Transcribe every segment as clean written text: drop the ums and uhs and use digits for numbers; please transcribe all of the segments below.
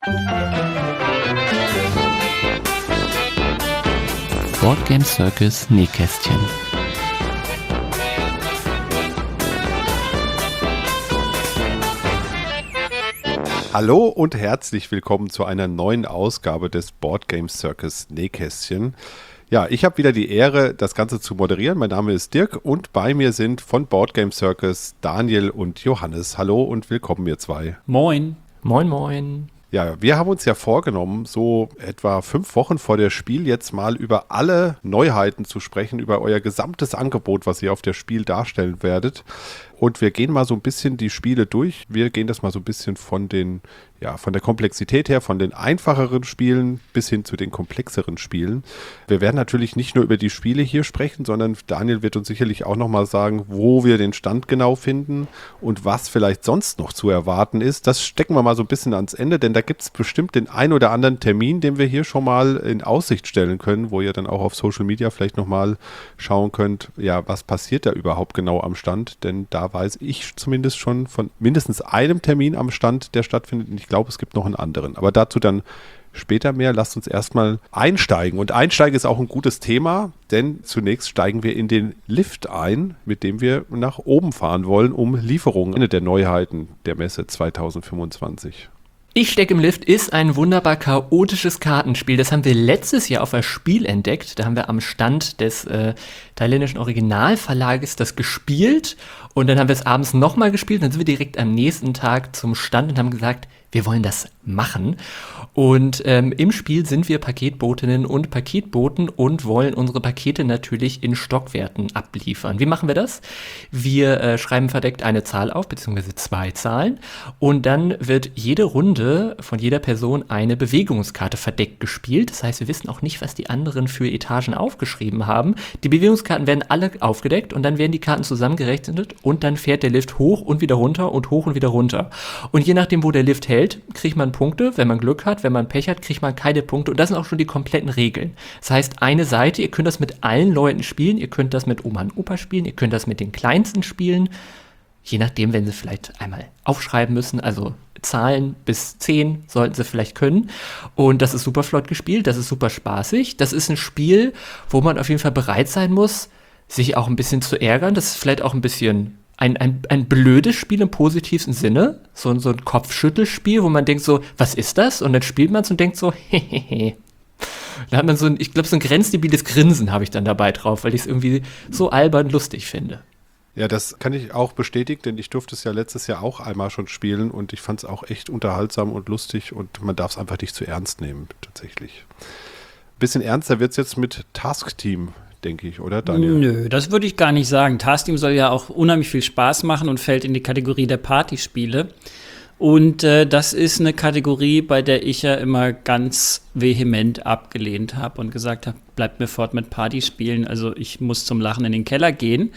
Board Game Circus Nähkästchen. Hallo und herzlich willkommen zu einer neuen Ausgabe des Board Game Circus Nähkästchen. Ja, ich habe wieder die Ehre, das Ganze zu moderieren. Mein Name ist Dirk und bei mir sind von Board Game Circus Daniel und Johannes. Hallo und willkommen, ihr zwei. Moin. Moin, moin. Ja, wir haben uns ja vorgenommen, so etwa 5 Wochen vor der Spiel jetzt mal über alle Neuheiten zu sprechen, über euer gesamtes Angebot, was ihr auf der Spiel darstellen werdet. Und wir gehen mal so ein bisschen die Spiele durch. Wir gehen das mal so ein bisschen von der Komplexität her, von den einfacheren Spielen bis hin zu den komplexeren Spielen. Wir werden natürlich nicht nur über die Spiele hier sprechen, sondern Daniel wird uns sicherlich auch nochmal sagen, wo wir den Stand genau finden und was vielleicht sonst noch zu erwarten ist. Das stecken wir mal so ein bisschen ans Ende, denn da gibt es bestimmt den ein oder anderen Termin, den wir hier schon mal in Aussicht stellen können, wo ihr dann auch auf Social Media vielleicht nochmal schauen könnt, ja, was passiert da überhaupt genau am Stand, denn da weiß ich zumindest schon von mindestens einem Termin am Stand, der stattfindet. Und ich glaube, es gibt noch einen anderen. Aber dazu dann später mehr. Lasst uns erstmal einsteigen. Und Einsteigen ist auch ein gutes Thema, denn zunächst steigen wir in den Lift ein, mit dem wir nach oben fahren wollen, um Lieferungen. Eine der Neuheiten der Messe 2025. Ich stecke im Lift ist ein wunderbar chaotisches Kartenspiel. Das haben wir letztes Jahr auf das Spiel entdeckt. Da haben wir am Stand des thailändischen Originalverlages das gespielt. Und dann haben wir es abends nochmal gespielt. Dann sind wir direkt am nächsten Tag zum Stand und haben gesagt, wir wollen das machen. Und im Spiel sind wir Paketbotinnen und Paketboten und wollen unsere Pakete natürlich in Stockwerten abliefern. Wie machen wir das? Wir schreiben verdeckt eine Zahl auf, beziehungsweise 2 Zahlen. Und dann wird jede Runde von jeder Person eine Bewegungskarte verdeckt gespielt. Das heißt, wir wissen auch nicht, was die anderen für Etagen aufgeschrieben haben. Die Bewegungskarten werden alle aufgedeckt und dann werden die Karten zusammengerechnet und dann fährt der Lift hoch und wieder runter und hoch und wieder runter. Und je nachdem, wo der Lift hält, kriegt man Punkte. Wenn man Glück hat, wenn man Pech hat, kriegt man keine Punkte. Und das sind auch schon die kompletten Regeln. Das heißt, eine Seite, ihr könnt das mit allen Leuten spielen. Ihr könnt das mit Oma und Opa spielen. Ihr könnt das mit den Kleinsten spielen. Je nachdem, wenn sie vielleicht einmal aufschreiben müssen. Also Zahlen bis 10 sollten sie vielleicht können. Und das ist super flott gespielt. Das ist super spaßig. Das ist ein Spiel, wo man auf jeden Fall bereit sein muss, sich auch ein bisschen zu ärgern. Das ist vielleicht auch ein bisschen ein blödes Spiel im positivsten Sinne, so ein Kopfschüttelspiel, wo man denkt so, was ist das? Und dann spielt man es und denkt so, hehehe. Da hat man so ein grenzdebiles Grinsen habe ich dann dabei drauf, weil ich es irgendwie so albern lustig finde. Ja, das kann ich auch bestätigen, denn ich durfte es ja letztes Jahr auch einmal schon spielen und ich fand es auch echt unterhaltsam und lustig und man darf es einfach nicht zu ernst nehmen, tatsächlich. Ein bisschen ernster wird es jetzt mit Task Team, denke ich, oder Daniel? Nö, das würde ich gar nicht sagen. Task Team soll ja auch unheimlich viel Spaß machen und fällt in die Kategorie der Partyspiele. Und das ist eine Kategorie, bei der ich ja immer ganz vehement abgelehnt habe und gesagt habe, bleibt mir fort mit Partyspielen. Also ich muss zum Lachen in den Keller gehen.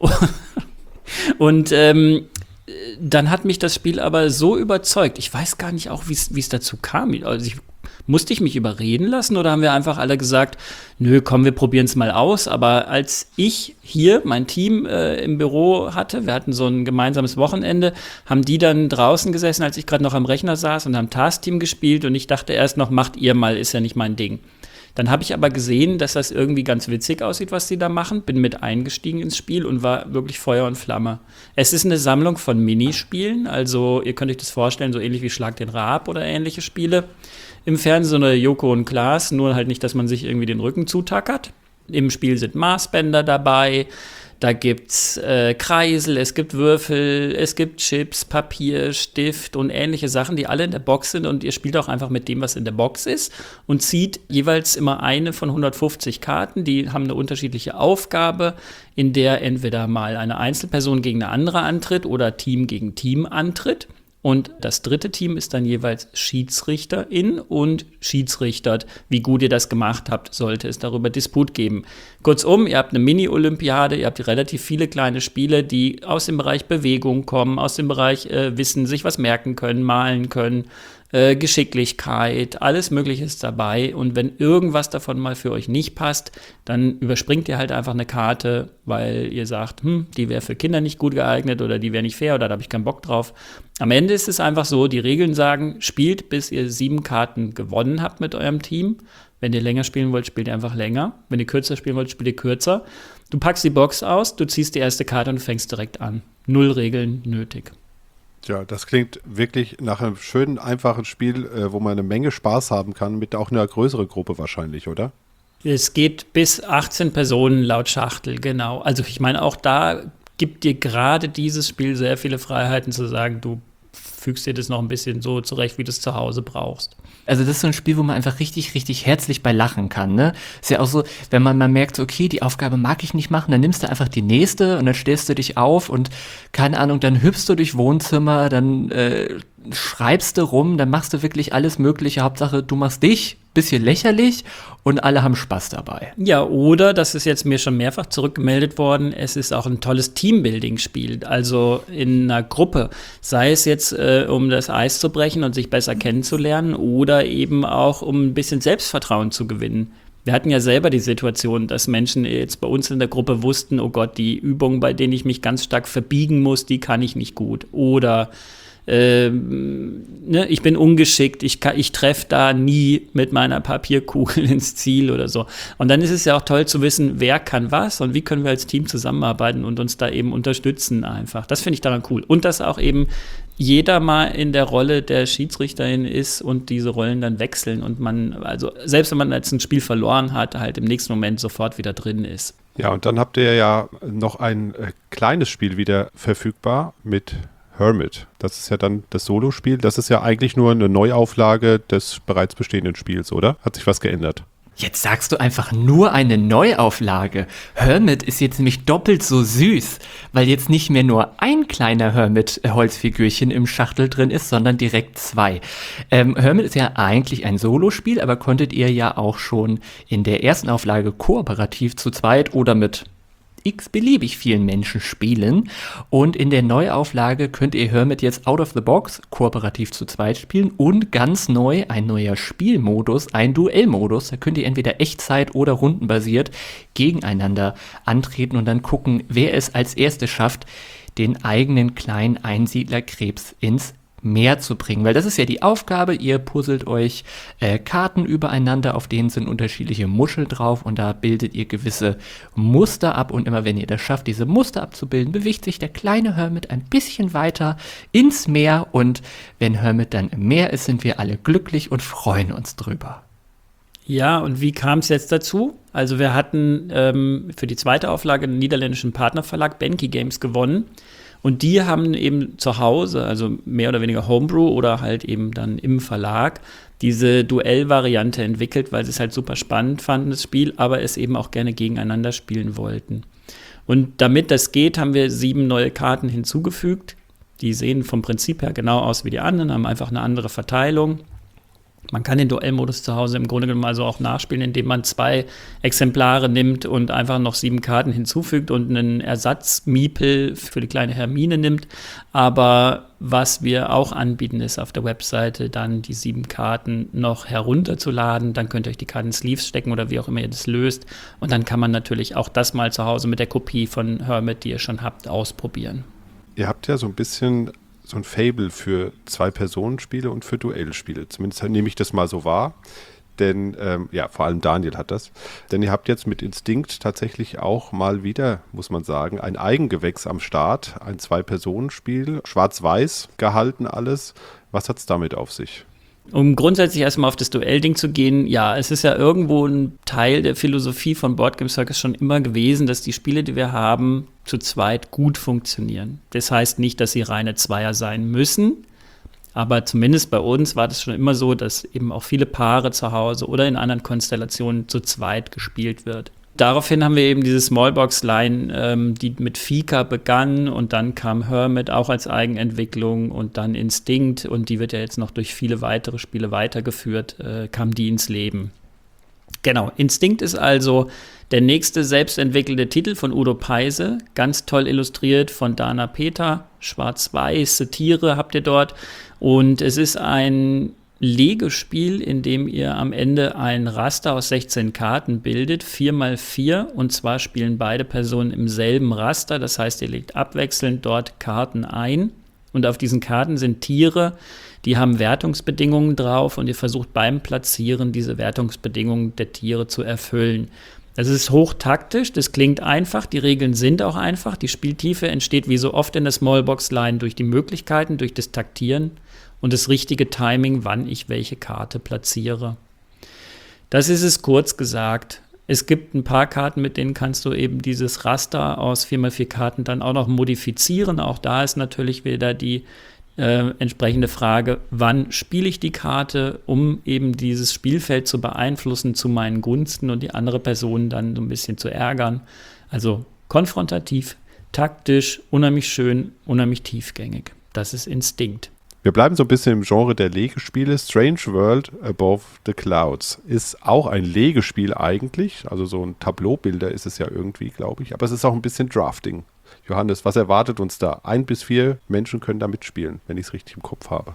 Und dann hat mich das Spiel aber so überzeugt. Ich weiß gar nicht auch, wie es dazu kam. Also musste ich mich überreden lassen oder haben wir einfach alle gesagt, nö, komm, wir probieren es mal aus. Aber als ich hier mein Team im Büro hatte, wir hatten so ein gemeinsames Wochenende, haben die dann draußen gesessen, als ich gerade noch am Rechner saß und haben Task Team gespielt und ich dachte erst noch, macht ihr mal, ist ja nicht mein Ding. Dann habe ich aber gesehen, dass das irgendwie ganz witzig aussieht, was die da machen. Bin mit eingestiegen ins Spiel und war wirklich Feuer und Flamme. Es ist eine Sammlung von Minispielen, also ihr könnt euch das vorstellen, so ähnlich wie Schlag den Raab oder ähnliche Spiele. Im Fernsehen so eine Joko und Klaas, nur halt nicht, dass man sich irgendwie den Rücken zutackert. Im Spiel sind Maßbänder dabei, da gibt's Kreisel, es gibt Würfel, es gibt Chips, Papier, Stift und ähnliche Sachen, die alle in der Box sind und ihr spielt auch einfach mit dem, was in der Box ist und zieht jeweils immer eine von 150 Karten, die haben eine unterschiedliche Aufgabe, in der entweder mal eine Einzelperson gegen eine andere antritt oder Team gegen Team antritt. Und das dritte Team ist dann jeweils Schiedsrichterin und schiedsrichtert. Wie gut ihr das gemacht habt, sollte es darüber Disput geben. Kurzum, ihr habt eine Mini-Olympiade, ihr habt relativ viele kleine Spiele, die aus dem Bereich Bewegung kommen, aus dem Bereich Wissen, sich was merken können, malen können, Geschicklichkeit, alles Mögliche ist dabei. Und wenn irgendwas davon mal für euch nicht passt, dann überspringt ihr halt einfach eine Karte, weil ihr sagt, die wäre für Kinder nicht gut geeignet oder die wäre nicht fair oder da habe ich keinen Bock drauf. Am Ende ist es einfach so, die Regeln sagen, spielt, bis ihr 7 Karten gewonnen habt mit eurem Team. Wenn ihr länger spielen wollt, spielt ihr einfach länger. Wenn ihr kürzer spielen wollt, spielt ihr kürzer. Du packst die Box aus, du ziehst die erste Karte und fängst direkt an. 0 Regeln nötig. Ja, das klingt wirklich nach einem schönen, einfachen Spiel, wo man eine Menge Spaß haben kann, mit auch einer größeren Gruppe wahrscheinlich, oder? Es geht bis 18 Personen laut Schachtel, genau. Also ich meine, auch da gibt dir gerade dieses Spiel sehr viele Freiheiten zu sagen, du fügst dir das noch ein bisschen so zurecht, wie du es zu Hause brauchst. Also das ist so ein Spiel, wo man einfach richtig, richtig herzlich bei lachen kann, ne? Ist ja auch so, wenn man mal merkt, okay, die Aufgabe mag ich nicht machen, dann nimmst du einfach die nächste und dann stellst du dich auf und, keine Ahnung, dann hüpfst du durch Wohnzimmer, dann schreibst du rum, dann machst du wirklich alles Mögliche. Hauptsache, du machst dich, bisschen lächerlich und alle haben Spaß dabei. Ja, oder, das ist jetzt mir schon mehrfach zurückgemeldet worden, es ist auch ein tolles Teambuilding-Spiel, also in einer Gruppe, sei es jetzt, um das Eis zu brechen und sich besser kennenzulernen oder eben auch, um ein bisschen Selbstvertrauen zu gewinnen. Wir hatten ja selber die Situation, dass Menschen jetzt bei uns in der Gruppe wussten, oh Gott, die Übungen, bei denen ich mich ganz stark verbiegen muss, die kann ich nicht gut. Oder ich bin ungeschickt, ich treffe da nie mit meiner Papierkugel ins Ziel oder so. Und dann ist es ja auch toll zu wissen, wer kann was und wie können wir als Team zusammenarbeiten und uns da eben unterstützen einfach. Das finde ich daran cool. Und dass auch eben jeder mal in der Rolle der Schiedsrichterin ist und diese Rollen dann wechseln und man, also selbst wenn man jetzt ein Spiel verloren hat, halt im nächsten Moment sofort wieder drin ist. Ja, und dann habt ihr ja noch ein kleines Spiel wieder verfügbar mit Hermit. Das ist ja dann das Solospiel. Das ist ja eigentlich nur eine Neuauflage des bereits bestehenden Spiels, oder? Hat sich was geändert? Jetzt sagst du einfach nur eine Neuauflage. Hermit ist jetzt nämlich doppelt so süß, weil jetzt nicht mehr nur ein kleiner Hermit-Holzfigürchen im Schachtel drin ist, sondern direkt 2. Hermit ist ja eigentlich ein Solospiel, aber konntet ihr ja auch schon in der ersten Auflage kooperativ zu zweit oder mit x-beliebig vielen Menschen spielen. Und in der Neuauflage könnt ihr Hermit jetzt out of the box kooperativ zu zweit spielen und ganz neu ein neuer Spielmodus, ein Duellmodus. Da könnt ihr entweder Echtzeit oder rundenbasiert gegeneinander antreten und dann gucken, wer es als Erstes schafft, den eigenen kleinen Einsiedlerkrebs ins Meer zu bringen, weil das ist ja die Aufgabe, ihr puzzelt euch Karten übereinander, auf denen sind unterschiedliche Muscheln drauf und da bildet ihr gewisse Muster ab und immer wenn ihr das schafft, diese Muster abzubilden, bewegt sich der kleine Hermit ein bisschen weiter ins Meer und wenn Hermit dann im Meer ist, sind wir alle glücklich und freuen uns drüber. Ja, und wie kam es jetzt dazu? Also wir hatten für die zweite Auflage einen niederländischen Partnerverlag, Benki Games, gewonnen. Und die haben eben zu Hause, also mehr oder weniger Homebrew oder halt eben dann im Verlag, diese Duellvariante entwickelt, weil sie es halt super spannend fanden, das Spiel, aber es eben auch gerne gegeneinander spielen wollten. Und damit das geht, haben wir 7 neue Karten hinzugefügt. Die sehen vom Prinzip her genau aus wie die anderen, haben einfach eine andere Verteilung. Man kann den Duellmodus zu Hause im Grunde genommen also auch nachspielen, indem man 2 Exemplare nimmt und einfach noch 7 Karten hinzufügt und einen Ersatz-Miepel für die kleine Hermine nimmt. Aber was wir auch anbieten, ist auf der Webseite dann die 7 Karten noch herunterzuladen. Dann könnt ihr euch die Karten in Sleeves stecken oder wie auch immer ihr das löst. Und dann kann man natürlich auch das mal zu Hause mit der Kopie von Hermit, die ihr schon habt, ausprobieren. Ihr habt ja so ein bisschen so ein Faible für 2-Personen-Spiele und für Duellspiele. Zumindest nehme ich das mal so wahr. Denn, vor allem Daniel hat das. Denn ihr habt jetzt mit Instinct tatsächlich auch mal wieder, muss man sagen, ein Eigengewächs am Start. Ein 2-Personen-Spiel, schwarz-weiß gehalten alles. Was hat es damit auf sich? Um grundsätzlich erstmal auf das Duellding zu gehen, ja, es ist ja irgendwo ein Teil der Philosophie von Board Game Circus schon immer gewesen, dass die Spiele, die wir haben, zu zweit gut funktionieren. Das heißt nicht, dass sie reine Zweier sein müssen, aber zumindest bei uns war das schon immer so, dass eben auch viele Paare zu Hause oder in anderen Konstellationen zu zweit gespielt wird. Daraufhin haben wir eben diese Smallbox-Line, die mit Fika begann und dann kam Hermit auch als Eigenentwicklung und dann Instinct und die wird ja jetzt noch durch viele weitere Spiele weitergeführt, kam die ins Leben. Genau, Instinct ist also der nächste selbstentwickelte Titel von Udo Peise, ganz toll illustriert von Dana Peter, schwarz-weiße Tiere habt ihr dort und es ist ein Legespiel, in dem ihr am Ende ein Raster aus 16 Karten bildet, 4x4, und zwar spielen beide Personen im selben Raster. Das heißt, ihr legt abwechselnd dort Karten ein und auf diesen Karten sind Tiere, die haben Wertungsbedingungen drauf und ihr versucht beim Platzieren diese Wertungsbedingungen der Tiere zu erfüllen. Das ist hochtaktisch, das klingt einfach, die Regeln sind auch einfach. Die Spieltiefe entsteht wie so oft in der Smallbox-Line durch die Möglichkeiten, durch das Taktieren und das richtige Timing, wann ich welche Karte platziere. Das ist es kurz gesagt. Es gibt ein paar Karten, mit denen kannst du eben dieses Raster aus 4x4 Karten dann auch noch modifizieren. Auch da ist natürlich wieder die entsprechende Frage, wann spiele ich die Karte, um eben dieses Spielfeld zu beeinflussen zu meinen Gunsten und die andere Person dann so ein bisschen zu ärgern. Also konfrontativ, taktisch, unheimlich schön, unheimlich tiefgängig. Das ist Instinkt. Wir bleiben so ein bisschen im Genre der Legespiele. Strange World Above the Clouds ist auch ein Legespiel eigentlich. Also so ein Tableaubilder ist es ja irgendwie, glaube ich. Aber es ist auch ein bisschen Drafting. Johannes, was erwartet uns da? 1 bis 4 Menschen können da mitspielen, wenn ich es richtig im Kopf habe.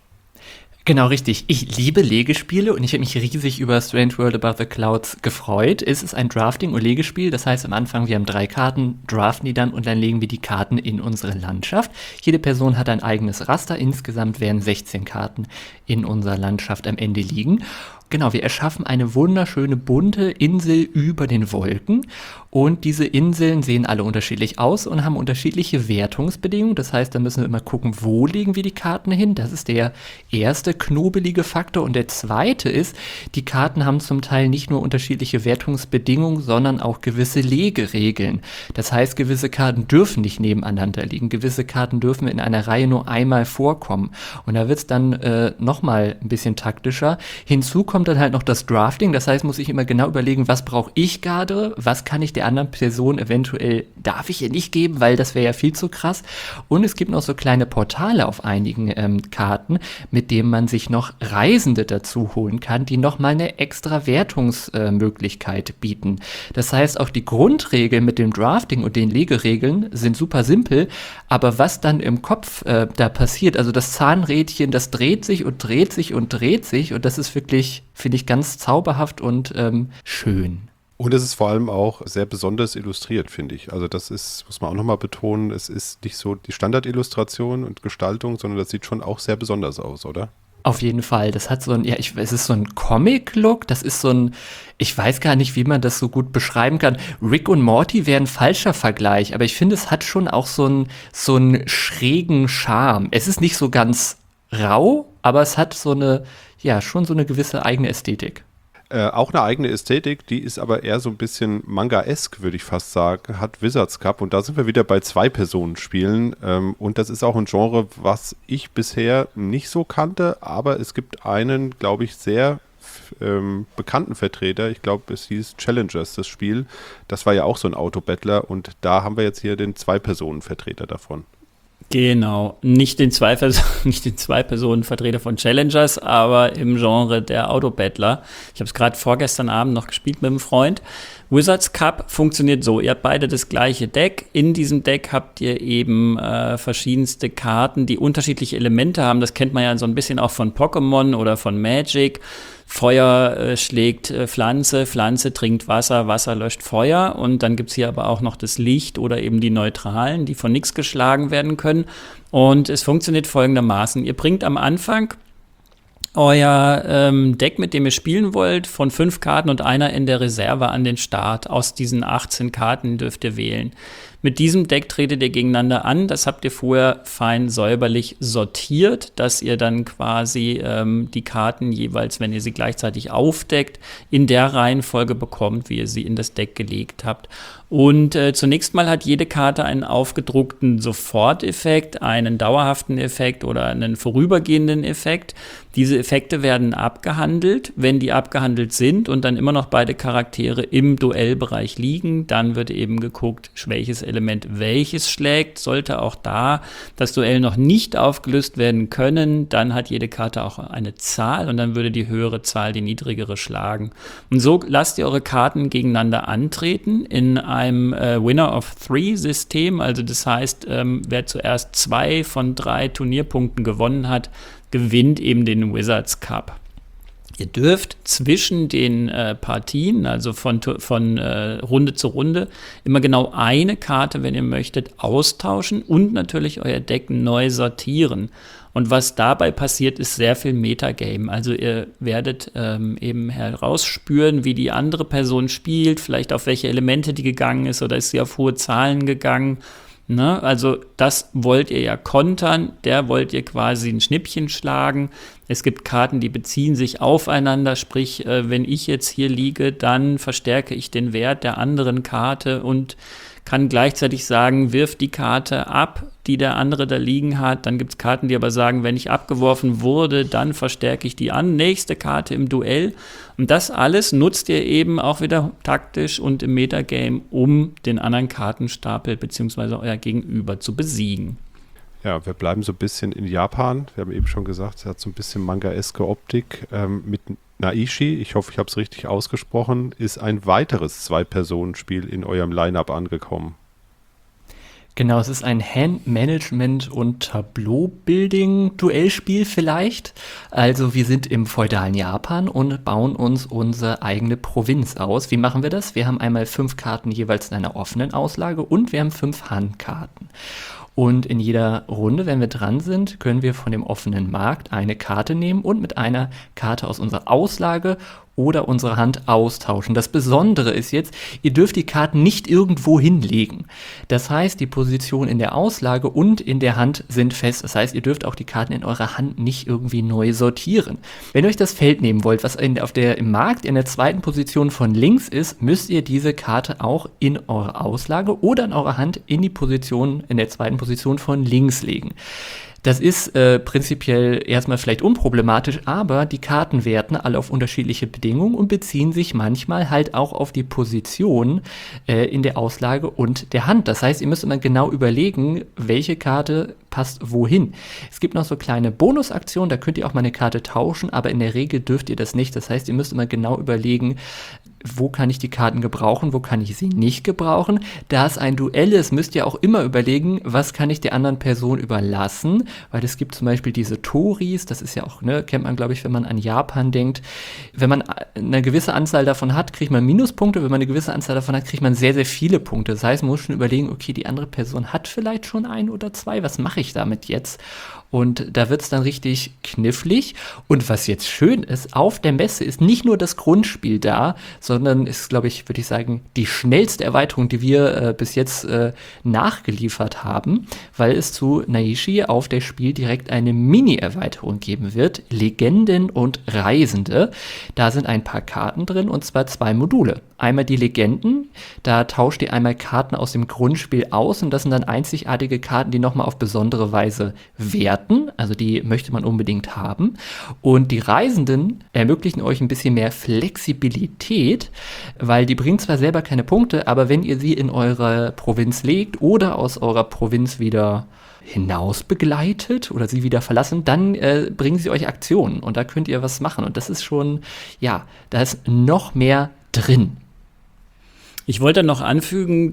Genau, richtig. Ich liebe Legespiele und ich habe mich riesig über Strange World Above the Clouds gefreut. Es ist ein Drafting- und Legespiel, das heißt am Anfang, wir haben 3 Karten, draften die dann und dann legen wir die Karten in unsere Landschaft. Jede Person hat ein eigenes Raster, insgesamt werden 16 Karten in unserer Landschaft am Ende liegen. Genau, wir erschaffen eine wunderschöne bunte Insel über den Wolken und diese Inseln sehen alle unterschiedlich aus und haben unterschiedliche Wertungsbedingungen. Das heißt, da müssen wir immer gucken, wo legen wir die Karten hin. Das ist der erste knobelige Faktor und der zweite ist, die Karten haben zum Teil nicht nur unterschiedliche Wertungsbedingungen, sondern auch gewisse Legeregeln. Das heißt, gewisse Karten dürfen nicht nebeneinander liegen, gewisse Karten dürfen in einer Reihe nur einmal vorkommen und da wird es dann nochmal ein bisschen taktischer. Hinzu kommt dann halt noch das Drafting, das heißt, muss ich immer genau überlegen, was brauche ich gerade, was kann ich der anderen Person eventuell, darf ich ihr nicht geben, weil das wäre ja viel zu krass. Und es gibt noch so kleine Portale auf einigen Karten, mit denen man sich noch Reisende dazu holen kann, die nochmal eine extra Wertungsmöglichkeit bieten. Das heißt, auch die Grundregeln mit dem Drafting und den Legeregeln sind super simpel, aber was dann im Kopf da passiert, also das Zahnrädchen, das dreht sich und dreht sich und dreht sich und das ist wirklich, finde ich, ganz zauberhaft und schön. Und es ist vor allem auch sehr besonders illustriert, finde ich. Also das ist, muss man auch nochmal betonen, es ist nicht so die Standardillustration und Gestaltung, sondern das sieht schon auch sehr besonders aus, oder? Auf jeden Fall. Das hat so ein, es ist so ein Comic-Look, das ist so ein, ich weiß gar nicht, wie man das so gut beschreiben kann. Rick und Morty wäre ein falscher Vergleich, aber ich finde, es hat schon auch so einen schrägen Charme. Es ist nicht so ganz rau, aber es hat so eine, ja, schon so eine gewisse eigene Ästhetik. Auch eine eigene Ästhetik, die ist aber eher so ein bisschen Manga-esk, würde ich fast sagen, hat Wizards Cup und da sind wir wieder bei 2 Personen spielen und das ist auch ein Genre, was ich bisher nicht so kannte, aber es gibt einen, glaube ich, sehr bekannten Vertreter, ich glaube, es hieß Challengers, das Spiel, das war ja auch so ein Autobattler und da haben wir jetzt hier den 2-Personen-Vertreter davon. Genau, nicht den Zwei-Personen-Vertreter von Challengers, aber im Genre der Autobattler. Ich habe es gerade vorgestern Abend noch gespielt mit einem Freund. Wizards Cup funktioniert so, ihr habt beide das gleiche Deck. In diesem Deck habt ihr eben verschiedenste Karten, die unterschiedliche Elemente haben. Das kennt man ja so ein bisschen auch von Pokémon oder von Magic. Feuer schlägt Pflanze, Pflanze trinkt Wasser, Wasser löscht Feuer. Und dann gibt es hier aber auch noch das Licht oder eben die Neutralen, die von nichts geschlagen werden können. Und es funktioniert folgendermaßen. Ihr bringt am Anfang euer Deck, mit dem ihr spielen wollt, von 5 Karten und einer in der Reserve an den Start. Aus diesen 18 Karten dürft ihr wählen. Mit diesem Deck tretet ihr gegeneinander an. Das habt ihr vorher fein säuberlich sortiert, dass ihr dann quasi die Karten jeweils, wenn ihr sie gleichzeitig aufdeckt, in der Reihenfolge bekommt, wie ihr sie in das Deck gelegt habt. Und zunächst mal hat jede Karte einen aufgedruckten Soforteffekt, einen dauerhaften Effekt oder einen vorübergehenden Effekt. Diese Effekte werden abgehandelt. Wenn die abgehandelt sind und dann immer noch beide Charaktere im Duellbereich liegen, dann wird eben geguckt, welches Element welches schlägt. Sollte auch da das Duell noch nicht aufgelöst werden können, dann hat jede Karte auch eine Zahl und dann würde die höhere Zahl die niedrigere schlagen. Und so lasst ihr eure Karten gegeneinander antreten in einem Winner-of-3-System. Also das heißt, wer zuerst 2 von 3 Turnierpunkten gewonnen hat, gewinnt eben den Wizards Cup. Ihr dürft zwischen den Partien, also von Runde zu Runde, immer genau eine Karte, wenn ihr möchtet, austauschen und natürlich euer Deck neu sortieren. Und was dabei passiert, ist sehr viel Metagame. Also ihr werdet eben herausspüren, wie die andere Person spielt, vielleicht auf welche Elemente die gegangen ist oder ist sie auf hohe Zahlen gegangen. Ne? Also das wollt ihr ja kontern, der wollt ihr quasi ein Schnippchen schlagen. Es gibt Karten, die beziehen sich aufeinander, sprich, wenn ich jetzt hier liege, dann verstärke ich den Wert der anderen Karte und kann gleichzeitig sagen, wirf die Karte ab, die der andere da liegen hat. Dann gibt es Karten, die aber sagen, wenn ich abgeworfen wurde, dann verstärke ich die nächste Karte im Duell. Und das alles nutzt ihr eben auch wieder taktisch und im Metagame, um den anderen Kartenstapel bzw. euer Gegenüber zu besiegen. Ja, wir bleiben so ein bisschen in Japan. Wir haben eben schon gesagt, es hat so ein bisschen manga-eske Optik. Mit Naishi, ich hoffe, ich habe es richtig ausgesprochen, ist ein weiteres Zwei-Personen-Spiel in eurem Line-Up angekommen. Genau, es ist ein Hand-Management- und Tableau-Building-Duellspiel vielleicht. Also wir sind im feudalen Japan und bauen uns unsere eigene Provinz aus. Wie machen wir das? Wir haben einmal 5 Karten jeweils in einer offenen Auslage und wir haben 5 Handkarten. Und in jeder Runde, wenn wir dran sind, können wir von dem offenen Markt eine Karte nehmen und mit einer Karte aus unserer Auslage oder unserer Hand austauschen. Das Besondere ist jetzt, ihr dürft die Karten nicht irgendwo hinlegen. Das heißt, die Position in der Auslage und in der Hand sind fest. Das heißt, ihr dürft auch die Karten in eurer Hand nicht irgendwie neu sortieren. Wenn ihr euch das Feld nehmen wollt, was im Markt in der zweiten Position von links ist, müsst ihr diese Karte auch in eure Auslage oder in eurer Hand in der zweiten Position von links legen. Das ist prinzipiell erstmal vielleicht unproblematisch, aber die Karten werten alle auf unterschiedliche Bedingungen und beziehen sich manchmal halt auch auf die Position in der Auslage und der Hand. Das heißt, ihr müsst immer genau überlegen, welche Karte passt wohin. Es gibt noch so kleine Bonusaktionen, da könnt ihr auch mal eine Karte tauschen, aber in der Regel dürft ihr das nicht. Das heißt, ihr müsst immer genau überlegen, wo kann ich die Karten gebrauchen, wo kann ich sie nicht gebrauchen. Da es ein Duell ist, müsst ihr auch immer überlegen, was kann ich der anderen Person überlassen, weil es gibt zum Beispiel diese Toris, das ist ja auch, kennt man, glaube ich, wenn man an Japan denkt. Wenn man eine gewisse Anzahl davon hat, kriegt man Minuspunkte, wenn man eine gewisse Anzahl davon hat, kriegt man sehr, sehr viele Punkte. Das heißt, man muss schon überlegen, okay, die andere Person hat vielleicht schon 1 oder 2, was mache ich damit jetzt? Und da wird es dann richtig knifflig. Und was jetzt schön ist, auf der Messe ist nicht nur das Grundspiel da, sondern ist, glaube ich, würde ich sagen, die schnellste Erweiterung, die wir bis jetzt nachgeliefert haben, weil es zu Naishi auf der Spiel direkt eine Mini-Erweiterung geben wird. Legenden und Reisende. Da sind ein paar Karten drin und zwar 2 Module. Einmal die Legenden, da tauscht ihr einmal Karten aus dem Grundspiel aus und das sind dann einzigartige Karten, die nochmal auf besondere Weise werten, also die möchte man unbedingt haben. Und die Reisenden ermöglichen euch ein bisschen mehr Flexibilität, weil die bringen zwar selber keine Punkte, aber wenn ihr sie in eure Provinz legt oder aus eurer Provinz wieder hinaus begleitet oder sie wieder verlassen, dann bringen sie euch Aktionen und da könnt ihr was machen und das ist schon, da ist noch mehr drin. Ich wollte noch anfügen,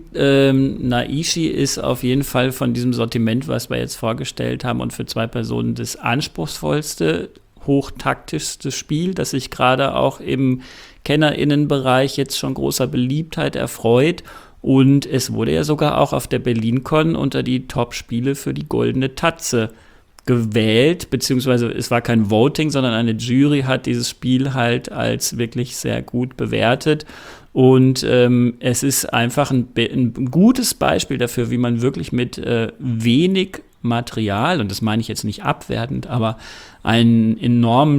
Naishi ist auf jeden Fall von diesem Sortiment, was wir jetzt vorgestellt haben und für 2 Personen das anspruchsvollste, hochtaktischste Spiel, das sich gerade auch im KennerInnenbereich jetzt schon großer Beliebtheit erfreut. Und es wurde ja sogar auch auf der BerlinCon unter die Top-Spiele für die Goldene Tatze gewählt, beziehungsweise es war kein Voting, sondern eine Jury hat dieses Spiel halt als wirklich sehr gut bewertet. Und es ist einfach ein gutes Beispiel dafür, wie man wirklich mit wenig Material, und das meine ich jetzt nicht abwertend, aber einen enormen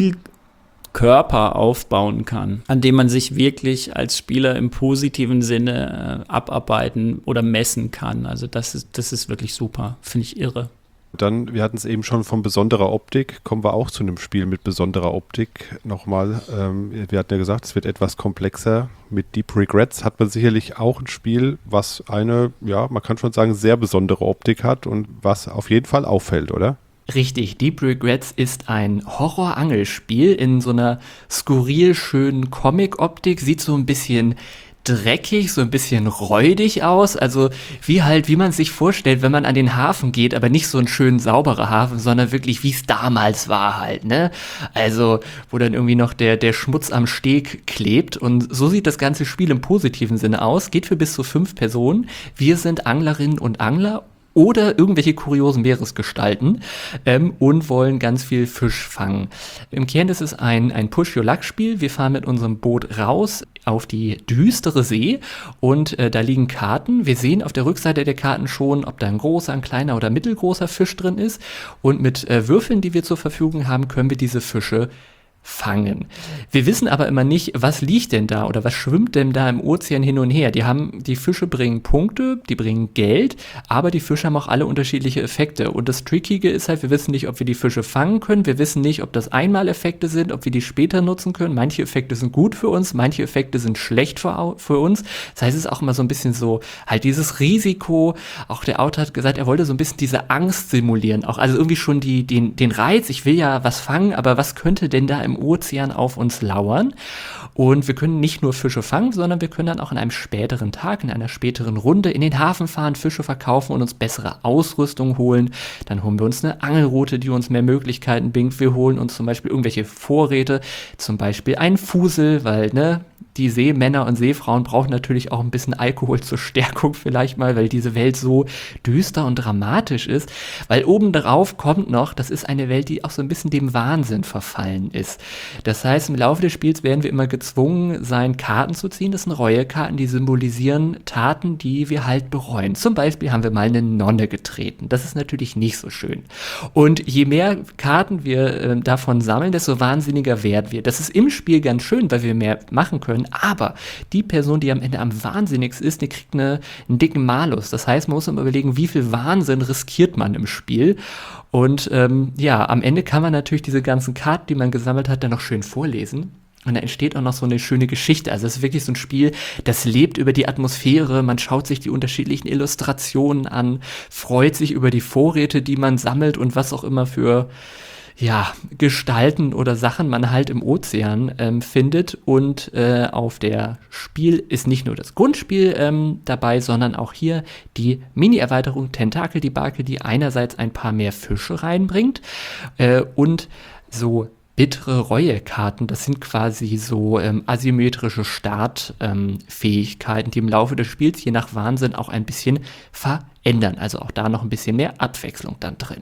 Spielkörper aufbauen kann, an dem man sich wirklich als Spieler im positiven Sinne abarbeiten oder messen kann. Also das ist wirklich super, finde ich irre. Dann, wir hatten es eben schon von besonderer Optik, kommen wir auch zu einem Spiel mit besonderer Optik nochmal. Wir hatten ja gesagt, es wird etwas komplexer. Mit Deep Regrets hat man sicherlich auch ein Spiel, was eine, man kann schon sagen, sehr besondere Optik hat und was auf jeden Fall auffällt, oder? Richtig, Deep Regrets ist ein Horror-Angelspiel in so einer skurril schönen Comic-Optik, sieht so ein bisschen dreckig, so ein bisschen räudig aus. Also wie man sich vorstellt, wenn man an den Hafen geht, aber nicht so ein schön sauberer Hafen, sondern wirklich, wie es damals war halt, ne? Also, wo dann irgendwie noch der Schmutz am Steg klebt. Und so sieht das ganze Spiel im positiven Sinne aus. Geht für bis zu 5 Personen. Wir sind Anglerinnen und Angler oder irgendwelche kuriosen Meeresgestalten und wollen ganz viel Fisch fangen. Im Kern ist es ein Push-Your-Luck-Spiel. Wir fahren mit unserem Boot raus auf die düstere See und da liegen Karten. Wir sehen auf der Rückseite der Karten schon, ob da ein großer, ein kleiner oder mittelgroßer Fisch drin ist. Und mit Würfeln, die wir zur Verfügung haben, können wir diese Fische fangen. Wir wissen aber immer nicht, was liegt denn da oder was schwimmt denn da im Ozean hin und her. Die Fische bringen Punkte, die bringen Geld, aber die Fische haben auch alle unterschiedliche Effekte. Und das Trickige ist halt, wir wissen nicht, ob wir die Fische fangen können, wir wissen nicht, ob das Einmaleffekte sind, ob wir die später nutzen können. Manche Effekte sind gut für uns, manche Effekte sind schlecht für uns. Das heißt, es ist auch immer so ein bisschen so, halt dieses Risiko, auch der Autor hat gesagt, er wollte so ein bisschen diese Angst simulieren, auch also irgendwie schon den Reiz, ich will ja was fangen, aber was könnte denn da im Ozean auf uns lauern? Und wir können nicht nur Fische fangen, sondern wir können dann auch an einem späteren Tag, in einer späteren Runde in den Hafen fahren, Fische verkaufen und uns bessere Ausrüstung holen. Dann holen wir uns eine Angelrute, die uns mehr Möglichkeiten bringt. Wir holen uns zum Beispiel irgendwelche Vorräte, zum Beispiel einen Fusel, weil, ne, die Seemänner und Seefrauen brauchen natürlich auch ein bisschen Alkohol zur Stärkung vielleicht mal, weil diese Welt so düster und dramatisch ist. Weil obendrauf kommt noch, das ist eine Welt, die auch so ein bisschen dem Wahnsinn verfallen ist. Das heißt, im Laufe des Spiels werden wir immer gezwungen sein, Karten zu ziehen. Das sind Reuekarten, die symbolisieren Taten, die wir halt bereuen. Zum Beispiel haben wir mal eine Nonne getreten. Das ist natürlich nicht so schön. Und je mehr Karten wir davon sammeln, desto wahnsinniger werden wir. Das ist im Spiel ganz schön, weil wir mehr machen können. Aber die Person, die am Ende am wahnsinnigsten ist, die kriegt einen dicken Malus. Das heißt, man muss immer überlegen, wie viel Wahnsinn riskiert man im Spiel. Und am Ende kann man natürlich diese ganzen Karten, die man gesammelt hat, dann noch schön vorlesen. Und da entsteht auch noch so eine schöne Geschichte. Also es ist wirklich so ein Spiel, das lebt über die Atmosphäre. Man schaut sich die unterschiedlichen Illustrationen an, freut sich über die Vorräte, die man sammelt und was auch immer für Gestalten oder Sachen man halt im Ozean findet. Und auf der Spiel ist nicht nur das Grundspiel dabei, sondern auch hier die Mini-Erweiterung Tentakel-Debakel, die einerseits ein paar mehr Fische reinbringt und so bittere Reuekarten, das sind quasi so asymmetrische Startfähigkeiten, die im Laufe des Spiels je nach Wahnsinn auch ein bisschen verändern. Also auch da noch ein bisschen mehr Abwechslung dann drin.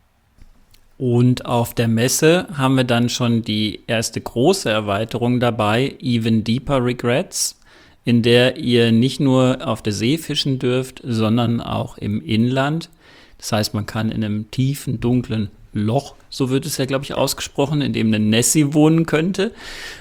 Und auf der Messe haben wir dann schon die erste große Erweiterung dabei, Even Deeper Regrets, in der ihr nicht nur auf der See fischen dürft, sondern auch im Inland. Das heißt, man kann in einem tiefen, dunklen Loch, so wird es ja, glaube ich, ausgesprochen, in dem eine Nessie wohnen könnte,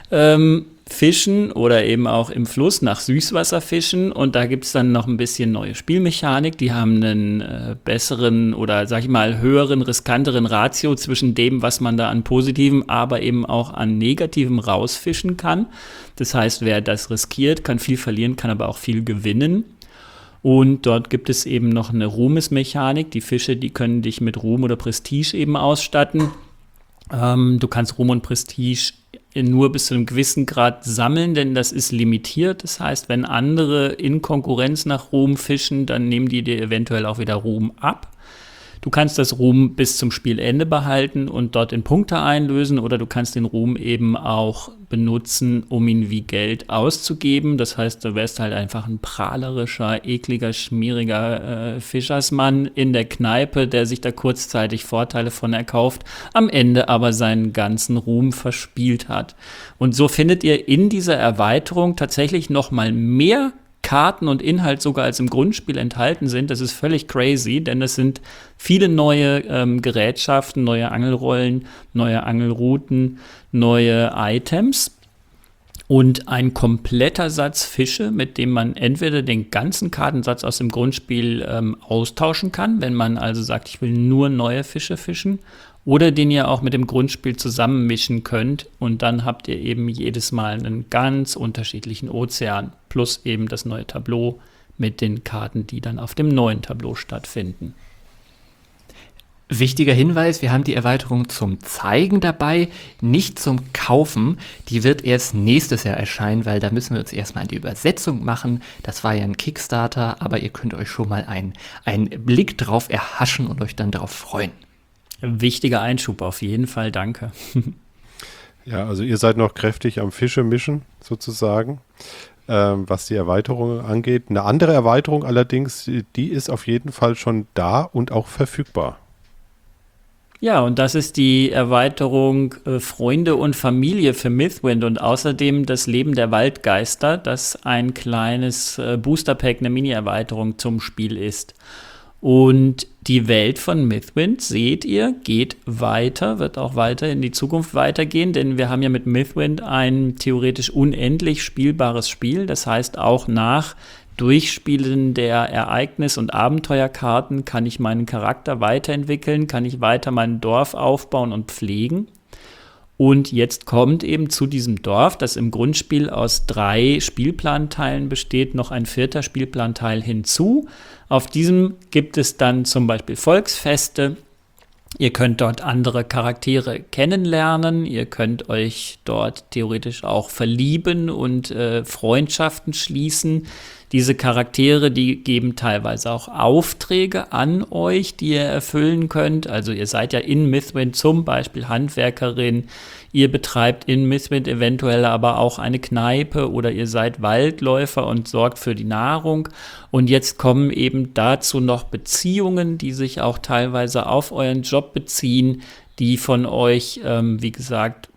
fischen oder eben auch im Fluss nach Süßwasser fischen. Und da gibt es dann noch ein bisschen neue Spielmechanik. Die haben einen besseren oder, sag ich mal, höheren, riskanteren Ratio zwischen dem, was man da an Positivem, aber eben auch an Negativem rausfischen kann. Das heißt, wer das riskiert, kann viel verlieren, kann aber auch viel gewinnen. Und dort gibt es eben noch eine Ruhmesmechanik. Die Fische, die können dich mit Ruhm oder Prestige eben ausstatten. Du kannst Ruhm und Prestige nur bis zu einem gewissen Grad sammeln, denn das ist limitiert. Das heißt, wenn andere in Konkurrenz nach Ruhm fischen, dann nehmen die dir eventuell auch wieder Ruhm ab. Du kannst das Ruhm bis zum Spielende behalten und dort in Punkte einlösen, oder du kannst den Ruhm eben auch benutzen, um ihn wie Geld auszugeben. Das heißt, du wärst halt einfach ein prahlerischer, ekliger, schmieriger Fischersmann in der Kneipe, der sich da kurzzeitig Vorteile von erkauft, am Ende aber seinen ganzen Ruhm verspielt hat. Und so findet ihr in dieser Erweiterung tatsächlich noch mal mehr Karten und Inhalt sogar als im Grundspiel enthalten sind. Das ist völlig crazy, denn es sind viele neue Gerätschaften, neue Angelrollen, neue Angelrouten, neue Items und ein kompletter Satz Fische, mit dem man entweder den ganzen Kartensatz aus dem Grundspiel austauschen kann, wenn man also sagt, ich will nur neue Fische fischen, oder den ihr auch mit dem Grundspiel zusammenmischen könnt, und dann habt ihr eben jedes Mal einen ganz unterschiedlichen Ozean plus eben das neue Tableau mit den Karten, die dann auf dem neuen Tableau stattfinden. Wichtiger Hinweis, wir haben die Erweiterung zum Zeigen dabei, nicht zum Kaufen. Die wird erst nächstes Jahr erscheinen, weil da müssen wir uns erstmal an die Übersetzung machen. Das war ja ein Kickstarter, aber ihr könnt euch schon mal einen Blick drauf erhaschen und euch dann darauf freuen. Wichtiger Einschub auf jeden Fall, danke. Ja, also ihr seid noch kräftig am Fische mischen, sozusagen, was die Erweiterung angeht. Eine andere Erweiterung allerdings, die ist auf jeden Fall schon da und auch verfügbar. Ja, und das ist die Erweiterung Freunde und Familie für Mythwind und außerdem das Leben der Waldgeister, das ein kleines Booster-Pack, eine Mini-Erweiterung zum Spiel ist. Und die Welt von Mythwind, seht ihr, geht weiter, wird auch weiter in die Zukunft weitergehen, denn wir haben ja mit Mythwind ein theoretisch unendlich spielbares Spiel. Das heißt, auch nach Durchspielen der Ereignis- und Abenteuerkarten kann ich meinen Charakter weiterentwickeln, kann ich weiter mein Dorf aufbauen und pflegen. Und jetzt kommt eben zu diesem Dorf, das im Grundspiel aus 3 Spielplanteilen besteht, noch ein 4. Spielplanteil hinzu. Auf diesem gibt es dann zum Beispiel Volksfeste. Ihr könnt dort andere Charaktere kennenlernen, ihr könnt euch dort theoretisch auch verlieben und Freundschaften schließen. Diese Charaktere, die geben teilweise auch Aufträge an euch, die ihr erfüllen könnt. Also ihr seid ja in Mythwind zum Beispiel Handwerkerin, ihr betreibt in Mythwind eventuell aber auch eine Kneipe oder ihr seid Waldläufer und sorgt für die Nahrung. Und jetzt kommen eben dazu noch Beziehungen, die sich auch teilweise auf euren Job beziehen, die von euch, wie gesagt,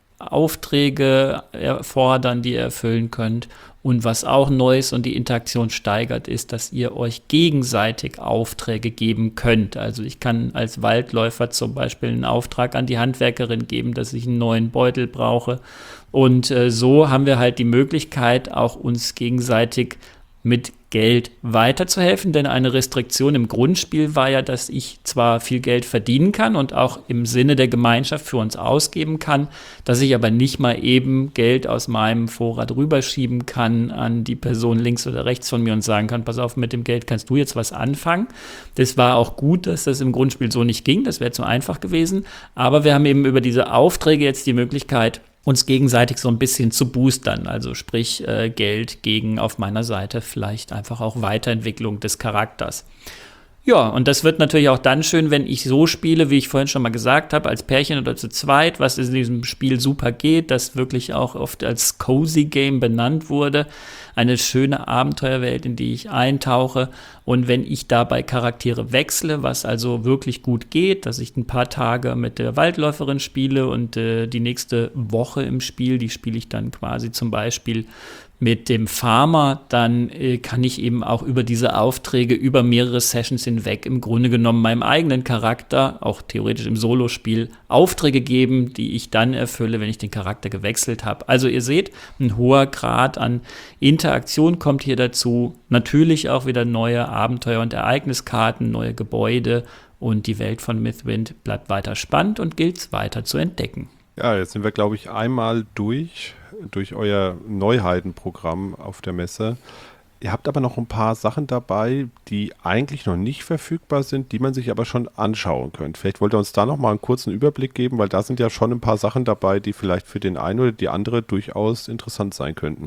Aufträge erfordern, die ihr erfüllen könnt. Und was auch neu ist und die Interaktion steigert, ist, dass ihr euch gegenseitig Aufträge geben könnt. Also ich kann als Waldläufer zum Beispiel einen Auftrag an die Handwerkerin geben, dass ich einen neuen Beutel brauche. Und so haben wir halt die Möglichkeit, auch uns gegenseitig mit Geld weiterzuhelfen, denn eine Restriktion im Grundspiel war ja, dass ich zwar viel Geld verdienen kann und auch im Sinne der Gemeinschaft für uns ausgeben kann, dass ich aber nicht mal eben Geld aus meinem Vorrat rüberschieben kann an die Person links oder rechts von mir und sagen kann, pass auf, mit dem Geld kannst du jetzt was anfangen. Das war auch gut, dass das im Grundspiel so nicht ging, das wäre zu einfach gewesen, aber wir haben eben über diese Aufträge jetzt die Möglichkeit, uns gegenseitig so ein bisschen zu boostern, also sprich Geld gegen auf meiner Seite vielleicht einfach auch Weiterentwicklung des Charakters. Ja, und das wird natürlich auch dann schön, wenn ich so spiele, wie ich vorhin schon mal gesagt habe, als Pärchen oder zu zweit, was in diesem Spiel super geht, das wirklich auch oft als Cozy Game benannt wurde. Eine schöne Abenteuerwelt, in die ich eintauche. Und wenn ich dabei Charaktere wechsle, was also wirklich gut geht, dass ich ein paar Tage mit der Waldläuferin spiele und die nächste Woche im Spiel, die spiele ich dann quasi zum Beispiel mit dem Farmer, dann kann ich eben auch über diese Aufträge über mehrere Sessions hinweg im Grunde genommen meinem eigenen Charakter, auch theoretisch im Solospiel, Aufträge geben, die ich dann erfülle, wenn ich den Charakter gewechselt habe. Also ihr seht, ein hoher Grad an Interaktion kommt hier dazu. Natürlich auch wieder neue Abenteuer- und Ereigniskarten, neue Gebäude und die Welt von Mythwind bleibt weiter spannend und gilt es weiter zu entdecken. Ja, jetzt sind wir, glaube ich, einmal durch euer Neuheitenprogramm auf der Messe. Ihr habt aber noch ein paar Sachen dabei, die eigentlich noch nicht verfügbar sind, die man sich aber schon anschauen könnte. Vielleicht wollt ihr uns da noch mal einen kurzen Überblick geben, weil da sind ja schon ein paar Sachen dabei, die vielleicht für den einen oder die andere durchaus interessant sein könnten.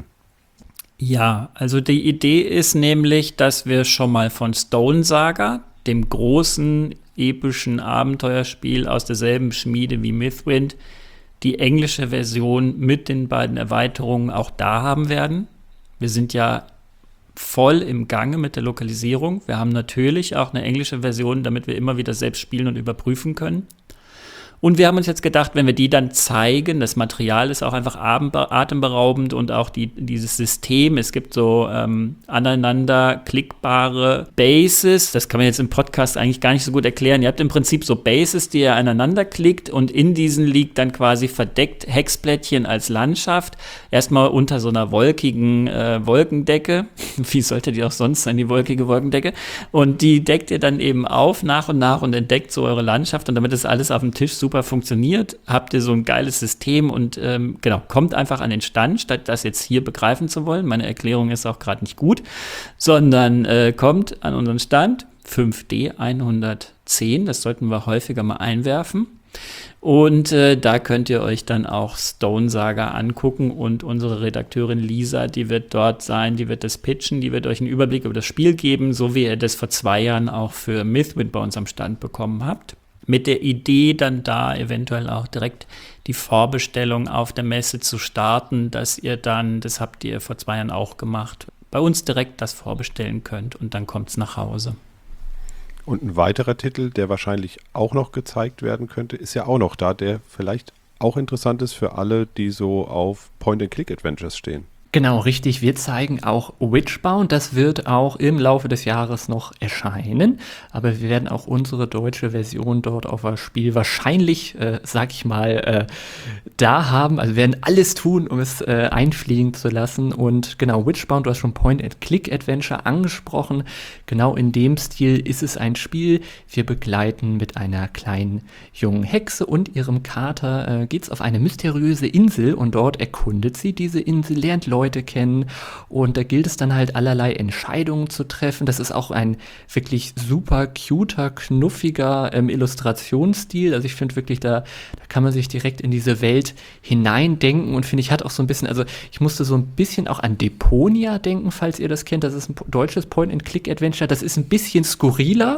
Ja, also die Idee ist nämlich, dass wir schon mal von Stone Saga, dem großen epischen Abenteuerspiel aus derselben Schmiede wie Mythwind, die englische Version mit den beiden Erweiterungen auch da haben werden. Wir sind ja voll im Gange mit der Lokalisierung. Wir haben natürlich auch eine englische Version, damit wir immer wieder selbst spielen und überprüfen können. Und wir haben uns jetzt gedacht, wenn wir die dann zeigen, das Material ist auch einfach atemberaubend und auch dieses System, es gibt so aneinander klickbare Bases, das kann man jetzt im Podcast eigentlich gar nicht so gut erklären. Ihr habt im Prinzip so Bases, die ihr aneinander klickt und in diesen liegt dann quasi verdeckt Hexplättchen als Landschaft, erstmal unter so einer wolkigen Wolkendecke. Wie sollte die auch sonst sein, die wolkige Wolkendecke? Und die deckt ihr dann eben auf nach und entdeckt so eure Landschaft und damit das alles auf dem Tisch super funktioniert, habt ihr so ein geiles System und kommt einfach an den Stand, statt das jetzt hier begreifen zu wollen. Meine Erklärung ist auch gerade nicht gut, sondern kommt an unseren Stand 5D 100 10. Das sollten wir häufiger mal einwerfen. Und da könnt ihr euch dann auch Stone Saga angucken und unsere Redakteurin Lisa, die wird dort sein, die wird das pitchen, die wird euch einen Überblick über das Spiel geben, so wie ihr das vor 2 Jahren auch für Mythwin bei uns am Stand bekommen habt. Mit der Idee, dann da eventuell auch direkt die Vorbestellung auf der Messe zu starten, dass ihr dann, das habt ihr vor 2 Jahren auch gemacht, bei uns direkt das vorbestellen könnt und dann kommt es nach Hause. Und ein weiterer Titel, der wahrscheinlich auch noch gezeigt werden könnte, ist ja auch noch da, der vielleicht auch interessant ist für alle, die so auf Point-and-Click-Adventures stehen. Genau, richtig. Wir zeigen auch Witchbound. Das wird auch im Laufe des Jahres noch erscheinen. Aber wir werden auch unsere deutsche Version dort auf das Spiel wahrscheinlich, da haben. Also wir werden alles tun, um es einfliegen zu lassen. Und genau, Witchbound, du hast schon Point-and-Click-Adventure angesprochen. Genau in dem Stil ist es ein Spiel. Wir begleiten mit einer kleinen jungen Hexe und ihrem Kater geht's auf eine mysteriöse Insel und dort erkundet sie diese Insel, lernt Leute kennen und da gilt es dann halt allerlei Entscheidungen zu treffen. Das ist auch ein wirklich super cuter, knuffiger Illustrationsstil. Also ich finde wirklich, da kann man sich direkt in diese Welt hineindenken und finde ich, hat auch so ein bisschen, also ich musste so ein bisschen auch an Deponia denken, falls ihr das kennt. Das ist ein deutsches Point-and-Click-Adventure. Das ist ein bisschen skurriler,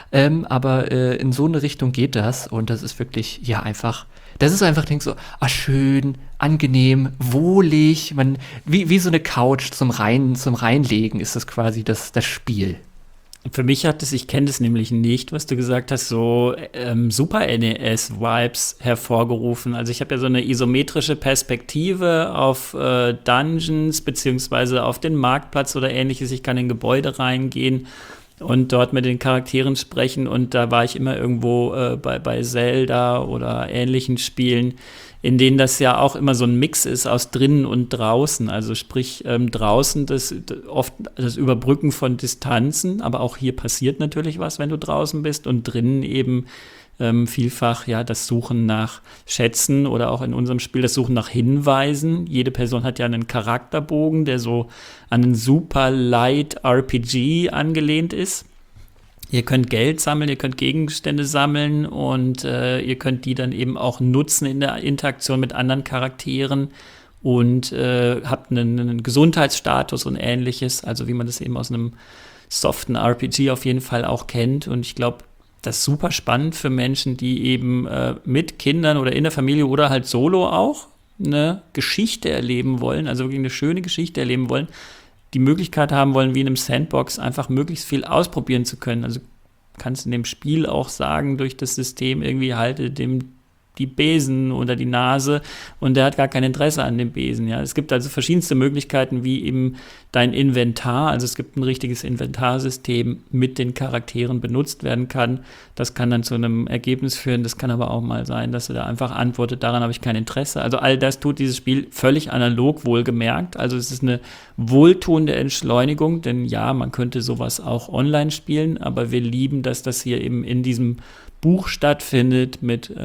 aber in so eine Richtung geht das und das ist wirklich, ja, einfach. Das ist einfach, denk so, schön, angenehm, wohlig, wie so eine Couch zum Reinlegen ist das quasi das Spiel. Für mich hat es, ich kenne das nämlich nicht, was du gesagt hast, so Super NES-Vibes hervorgerufen. Also ich habe ja so eine isometrische Perspektive auf Dungeons beziehungsweise auf den Marktplatz oder ähnliches. Ich kann in Gebäude reingehen und dort mit den Charakteren sprechen und da war ich immer irgendwo bei Zelda oder ähnlichen Spielen, in denen das ja auch immer so ein Mix ist aus drinnen und draußen. Also sprich draußen oft das Überbrücken von Distanzen, aber auch hier passiert natürlich was, wenn du draußen bist und drinnen eben vielfach ja das Suchen nach Schätzen oder auch in unserem Spiel das Suchen nach Hinweisen. Jede Person hat ja einen Charakterbogen, der so an einen super light RPG angelehnt ist. Ihr könnt Geld sammeln, ihr könnt Gegenstände sammeln und ihr könnt die dann eben auch nutzen in der Interaktion mit anderen Charakteren und habt einen Gesundheitsstatus und ähnliches, also wie man das eben aus einem soften RPG auf jeden Fall auch kennt. Und ich glaube, das ist super spannend für Menschen, die eben mit Kindern oder in der Familie oder halt solo auch eine Geschichte erleben wollen, also wirklich eine schöne Geschichte erleben wollen, die Möglichkeit haben wollen, wie in einem Sandbox einfach möglichst viel ausprobieren zu können. Also kannst in dem Spiel auch sagen, durch das System irgendwie halte dem die Besen oder die Nase und der hat gar kein Interesse an dem Besen. Ja. Es gibt also verschiedenste Möglichkeiten, wie eben dein Inventar, also es gibt ein richtiges Inventarsystem mit den Charakteren benutzt werden kann. Das kann dann zu einem Ergebnis führen, das kann aber auch mal sein, dass er da einfach antwortet, daran habe ich kein Interesse. Also all das tut dieses Spiel völlig analog, wohlgemerkt. Also es ist eine wohltuende Entschleunigung, denn ja, man könnte sowas auch online spielen, aber wir lieben, dass das hier eben in diesem Buch stattfindet mit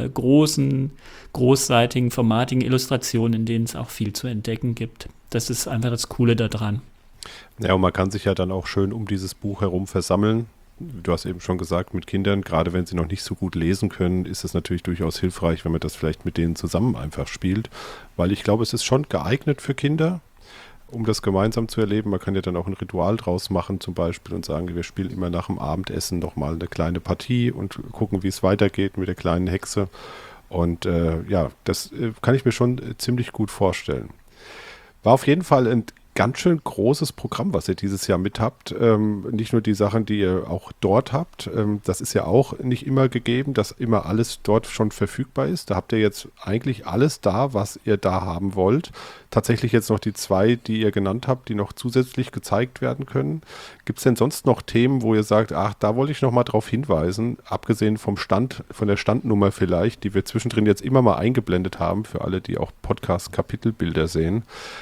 großseitigen, formatigen Illustrationen, in denen es auch viel zu entdecken gibt. Das ist einfach das Coole daran. Ja, und man kann sich ja dann auch schön um dieses Buch herum versammeln. Du hast eben schon gesagt, mit Kindern, gerade wenn sie noch nicht so gut lesen können, ist es natürlich durchaus hilfreich, wenn man das vielleicht mit denen zusammen einfach spielt. Weil ich glaube, es ist schon geeignet für Kinder, um das gemeinsam zu erleben. Man kann ja dann auch ein Ritual draus machen zum Beispiel und sagen, wir spielen immer nach dem Abendessen nochmal eine kleine Partie und gucken, wie es weitergeht mit der kleinen Hexe. Und das kann ich mir schon ziemlich gut vorstellen. War auf jeden Fall ein ganz schön großes Programm, was ihr dieses Jahr mit habt. Nicht nur die Sachen, die ihr auch dort habt. Das ist ja auch nicht immer gegeben, dass immer alles dort schon verfügbar ist. Da habt ihr jetzt eigentlich alles da, was ihr da haben wollt. Tatsächlich jetzt noch die 2, die ihr genannt habt, die noch zusätzlich gezeigt werden können. Gibt es denn sonst noch Themen, wo ihr sagt, da wollte ich noch mal drauf hinweisen, abgesehen vom Stand, von der Standnummer vielleicht, die wir zwischendrin jetzt immer mal eingeblendet haben, für alle, die auch Podcast-Kapitelbilder sehen.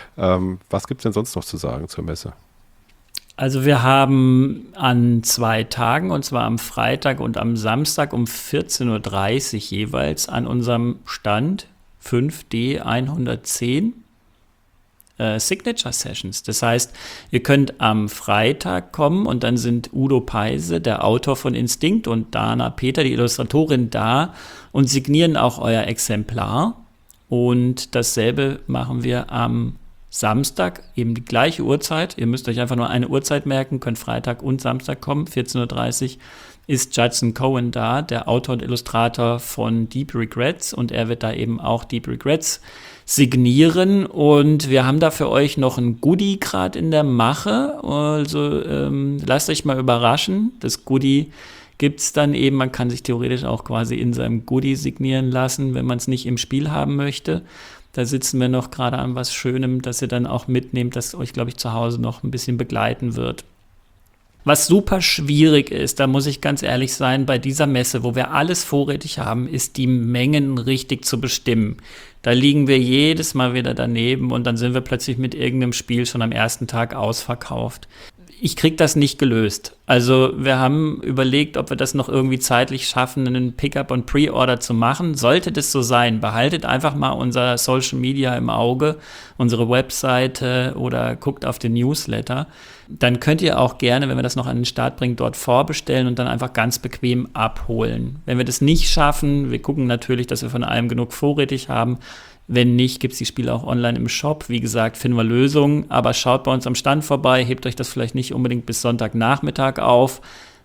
Was gibt es denn sonst noch zu sagen zur Messe? Also wir haben an 2 Tagen, und zwar am Freitag und am Samstag um 14:30 Uhr jeweils an unserem Stand 5D 110 Signature Sessions. Das heißt, ihr könnt am Freitag kommen und dann sind Udo Peise, der Autor von Instinct, und Dana Peter, die Illustratorin, da und signieren auch euer Exemplar. Und dasselbe machen wir am Samstag, eben die gleiche Uhrzeit. Ihr müsst euch einfach nur eine Uhrzeit merken, könnt Freitag und Samstag kommen, 14:30 Uhr. Ist Judson Cohen da, der Autor und Illustrator von Deep Regrets, und er wird da eben auch Deep Regrets signieren, und wir haben da für euch noch ein Goodie gerade in der Mache, also lasst euch mal überraschen. Das Goodie gibt es dann eben, man kann sich theoretisch auch quasi in seinem Goodie signieren lassen, wenn man es nicht im Spiel haben möchte. Da sitzen wir noch gerade an was Schönem, das ihr dann auch mitnehmt, das euch, glaube ich, zu Hause noch ein bisschen begleiten wird. Was super schwierig ist, da muss ich ganz ehrlich sein, bei dieser Messe, wo wir alles vorrätig haben, ist die Mengen richtig zu bestimmen. Da liegen wir jedes Mal wieder daneben und dann sind wir plötzlich mit irgendeinem Spiel schon am ersten Tag ausverkauft. Ich kriege das nicht gelöst. Also wir haben überlegt, ob wir das noch irgendwie zeitlich schaffen, einen Pickup und Pre-Order zu machen. Sollte das so sein, behaltet einfach mal unser Social Media im Auge, unsere Webseite, oder guckt auf den Newsletter. Dann könnt ihr auch gerne, wenn wir das noch an den Start bringen, dort vorbestellen und dann einfach ganz bequem abholen. Wenn wir das nicht schaffen, wir gucken natürlich, dass wir von allem genug vorrätig haben. Wenn nicht, gibt es die Spiele auch online im Shop. Wie gesagt, finden wir Lösungen, aber schaut bei uns am Stand vorbei, hebt euch das vielleicht nicht unbedingt bis Sonntagnachmittag auf.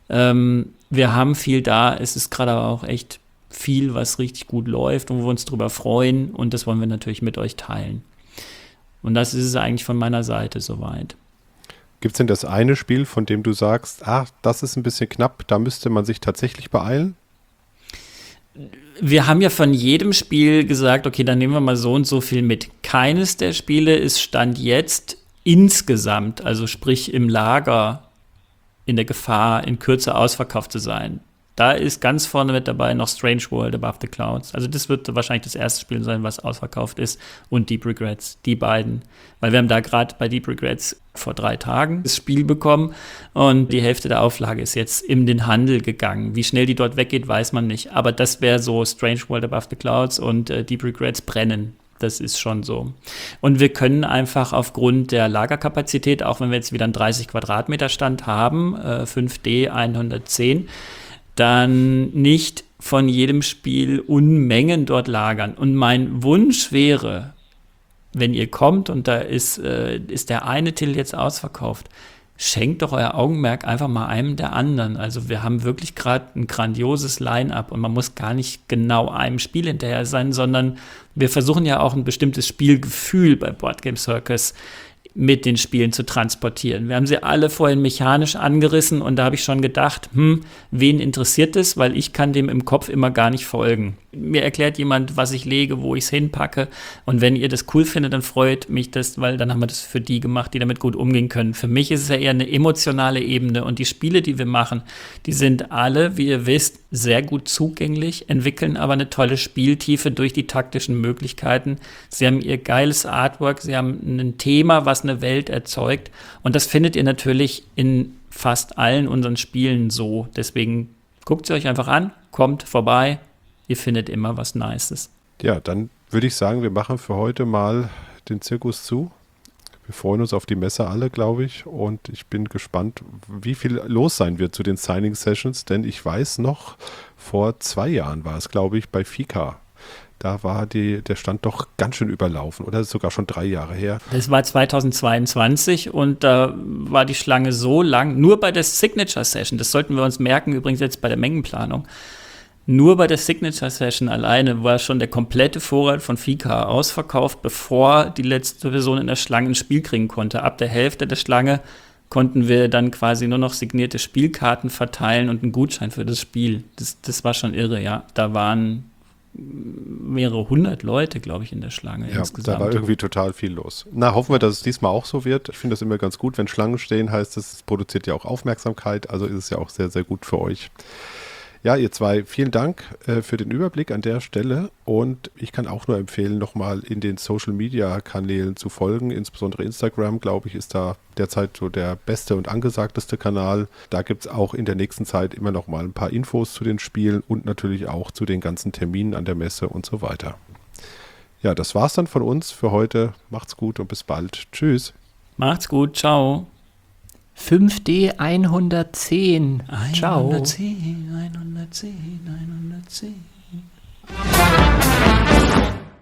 Wir haben viel da, es ist gerade aber auch echt viel, was richtig gut läuft und wo wir uns drüber freuen, und das wollen wir natürlich mit euch teilen. Und das ist es eigentlich von meiner Seite soweit. Gibt es denn das eine Spiel, von dem du sagst, das ist ein bisschen knapp, da müsste man sich tatsächlich beeilen? Wir haben ja von jedem Spiel gesagt, okay, dann nehmen wir mal so und so viel mit. Keines der Spiele ist Stand jetzt insgesamt, also sprich im Lager, in der Gefahr, in Kürze ausverkauft zu sein. Da ist ganz vorne mit dabei noch Strange World Above the Clouds. Also das wird wahrscheinlich das erste Spiel sein, was ausverkauft ist. Und Deep Regrets, die beiden. Weil wir haben da gerade bei Deep Regrets vor 3 Tagen das Spiel bekommen. Und die Hälfte der Auflage ist jetzt in den Handel gegangen. Wie schnell die dort weggeht, weiß man nicht. Aber das wäre so Strange World Above the Clouds und Deep Regrets brennen. Das ist schon so. Und wir können einfach aufgrund der Lagerkapazität, auch wenn wir jetzt wieder einen 30 Quadratmeter Stand haben, 5D 110, dann nicht von jedem Spiel Unmengen dort lagern. Und mein Wunsch wäre, wenn ihr kommt und da ist der eine Titel jetzt ausverkauft, schenkt doch euer Augenmerk einfach mal einem der anderen. Also wir haben wirklich gerade ein grandioses Line-up und man muss gar nicht genau einem Spiel hinterher sein, sondern wir versuchen ja auch ein bestimmtes Spielgefühl bei Board Game Circus mit den Spielen zu transportieren. Wir haben sie alle vorhin mechanisch angerissen und da habe ich schon gedacht, wen interessiert es, weil ich kann dem im Kopf immer gar nicht folgen. Mir erklärt jemand, was ich lege, wo ich es hinpacke, und wenn ihr das cool findet, dann freut mich das, weil dann haben wir das für die gemacht, die damit gut umgehen können. Für mich ist es ja eher eine emotionale Ebene, und die Spiele, die wir machen, die sind alle, wie ihr wisst, sehr gut zugänglich, entwickeln aber eine tolle Spieltiefe durch die taktischen Möglichkeiten. Sie haben ihr geiles Artwork, sie haben ein Thema, was eine Welt erzeugt, und das findet ihr natürlich in fast allen unseren Spielen so. Deswegen guckt sie euch einfach an, kommt vorbei, ihr findet immer was Nices. Ja, dann würde ich sagen, wir machen für heute mal den Zirkus zu. Wir freuen uns auf die Messe alle, glaube ich, und ich bin gespannt, wie viel los sein wird zu den Signing-Sessions, denn ich weiß noch, vor 2 Jahren war es, glaube ich, bei Fika. Da war der Stand doch ganz schön überlaufen, oder? Das ist sogar schon 3 Jahre her. Das war 2022 und da war die Schlange so lang, nur bei der Signature Session, das sollten wir uns merken, übrigens jetzt bei der Mengenplanung, nur bei der Signature Session alleine war schon der komplette Vorrat von Fika ausverkauft, bevor die letzte Person in der Schlange ein Spiel kriegen konnte. Ab der Hälfte der Schlange konnten wir dann quasi nur noch signierte Spielkarten verteilen und einen Gutschein für das Spiel. Das war schon irre, ja. Da waren mehrere 100 Leute, glaube ich, in der Schlange insgesamt. Da war irgendwie total viel los. Na, hoffen wir, dass es diesmal auch so wird. Ich finde das immer ganz gut, wenn Schlangen stehen, heißt es produziert ja auch Aufmerksamkeit, also ist es ja auch sehr, sehr gut für euch. Ja, ihr zwei, vielen Dank für den Überblick an der Stelle, und ich kann auch nur empfehlen, nochmal in den Social-Media-Kanälen zu folgen, insbesondere Instagram, glaube ich, ist da derzeit so der beste und angesagteste Kanal. Da gibt es auch in der nächsten Zeit immer noch mal ein paar Infos zu den Spielen und natürlich auch zu den ganzen Terminen an der Messe und so weiter. Ja, das war's dann von uns für heute. Macht's gut und bis bald. Tschüss. Macht's gut, ciao. 5D 110. Ciao. 110, 110, 110.